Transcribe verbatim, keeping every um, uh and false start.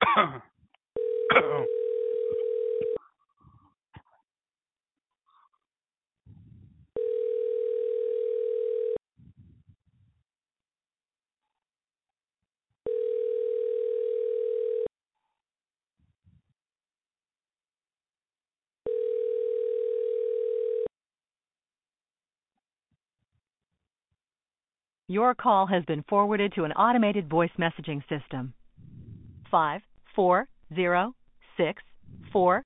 Your call has been forwarded to an automated voice messaging system. Five, four, zero, six, four,